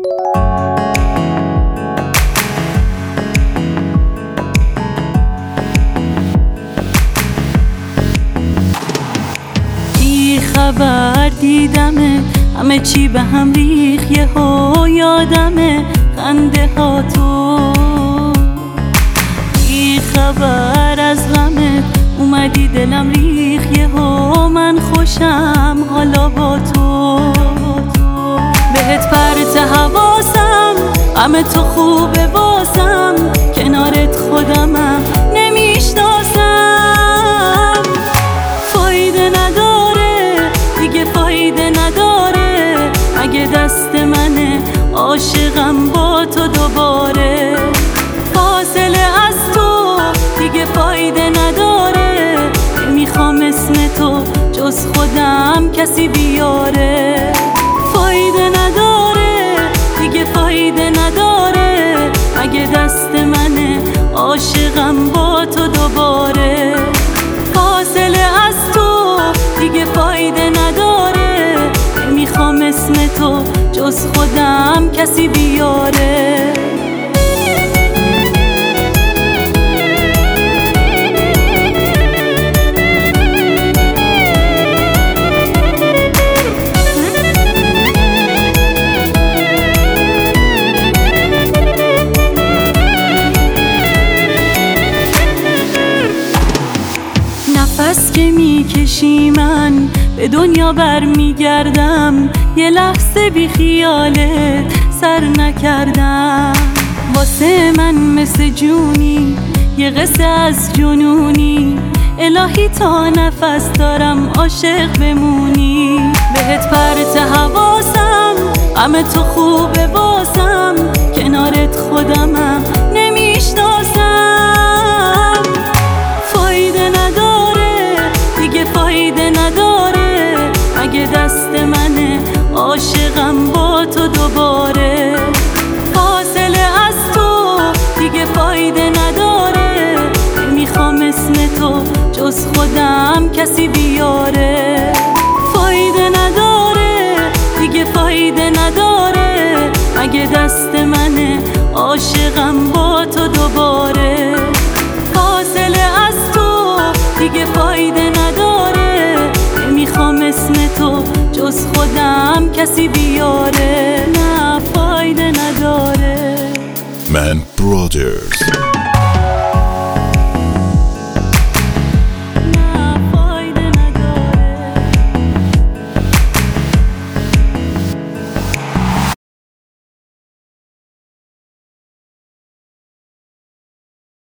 خبر دیدمه همه چی به هم ریخ، یهو یادمه خنده ها تو. بی خبر از غمت اومدی دلم ریخ، یهو من خوشم حالا با تو. بهت پرت حواسم، غم تو خوبه واسم، کنارت خودمم نمیشناسم. فایده نداره دیگه، فایده نداره، اگه دست منه عاشقم با تو دوباره. فاصله از تو دیگه فایده نداره، نمیخوام اسم تو جز خودم کسی بیاره. فایده نداره دیگه، فایده نداره، اگه دست منه عاشقم با تو دوباره. فاصله از تو دیگه فایده نداره، نمیخوام اسم تو جز خودم کسی بیاره. نفس که میکشی من به دنیا برمیگردم، یه لحظه بی خیالت سر نکردم. واسه من مثل جونی، یه قصه از جنونی، الهی تا نفس دارم عاشق بمونی. بهت پرت حواسم، غم تو خوبه واسم، کنارت خودمم نمیشناسم. فایده نداره دیگه، فایده نداره، اگه دست منه عاشقم با تو دوباره. فاصله از تو دیگه فایده نداره، نمیخوام اسم تو جز خودم کسی بیاره. فایده نداره دیگه، فایده نداره، اگه دست منه عاشقم با تو دوباره. فاصله از تو دیگه فایده نداره، نمیخوام اسم تو جز خودم کسی بیاره. نه فایده نداره. من برادرز.